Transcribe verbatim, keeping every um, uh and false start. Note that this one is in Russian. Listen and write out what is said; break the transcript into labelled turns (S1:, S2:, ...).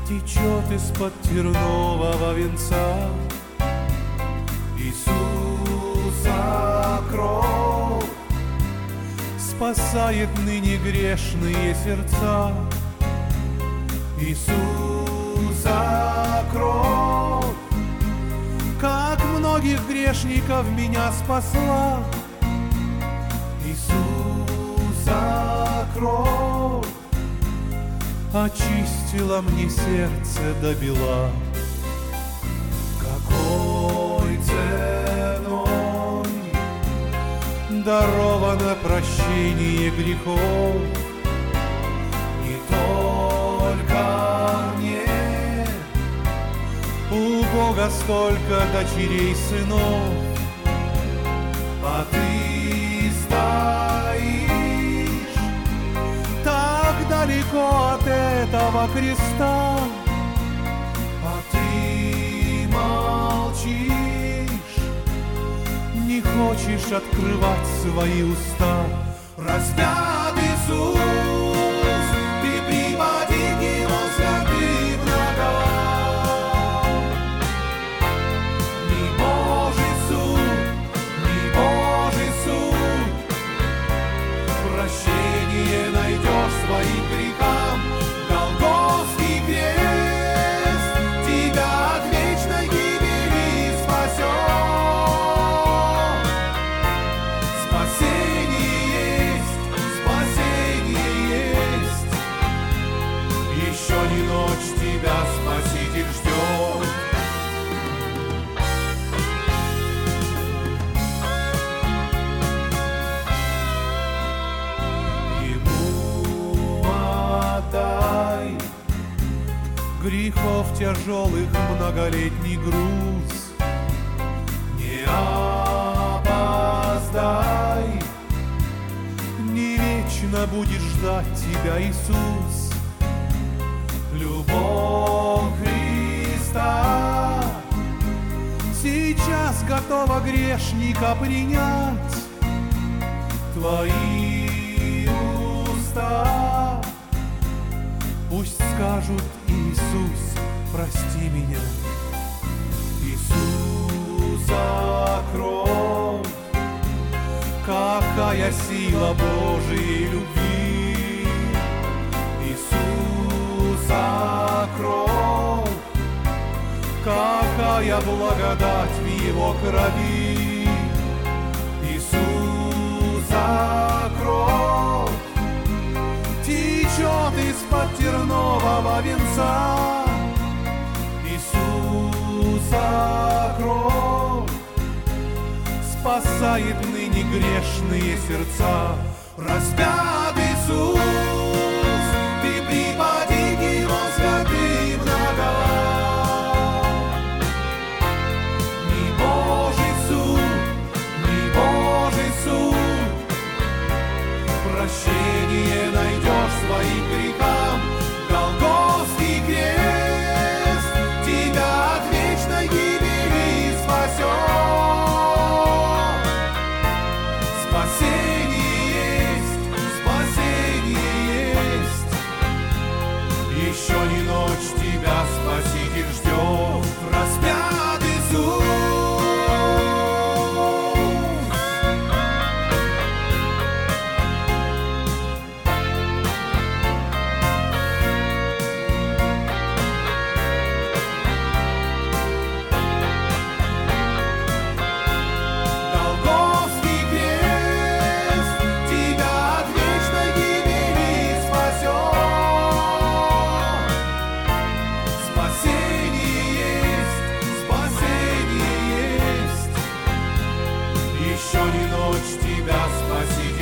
S1: течет из-под тернового венца. Иисуса кровь спасает ныне грешные сердца. Иисуса кровь, как многих грешников меня спасла. Иисуса кровь очистила мне сердце до бела. Какой ценой даровано прощение грехов, не только мне, у Бога столько дочерей, сынов, а ты стоишь так далеко от этого креста, а ты молчишь, не хочешь открывать свои уста. Распят Иисус, ты припади к Его святым ногам. Не Божий суд, не Божий суд, прощение найдешь своим грехам. Голгофский крест тебя от вечной гибели спасет. Спасение есть, спасение есть. Еще не ночь, тебя Спаситель ждет. Ему отдай грехов тяжелых многолетний груз. Не опоздай, не вечно будет ждать тебя Иисус. Любовь Христа сейчас готова грешника принять. Твои уста пусть скажут: Иисус, прости меня. Иисуса кровь, какая сила Божией любви. Иисуса кровь, какая благодать в Его крови. Иисуса кровь течет из-под тернового венца. Иисуса кровь спасает ныне грешные сердца. Распят Иисус, ты припади к Его святым ногам. Не Божий суд, не Божий суд, прощение найдешь своим грехам. Голгофский крест тебя от вечной гибели спасет. Спасение есть, спасение есть. Еще не ночь, тебя Спаситель ждет. Распят Иисус. Голгофский крест тебя от вечной гибели спасет. Спасение есть, спасение есть. Еще не ночь, тебя спасет.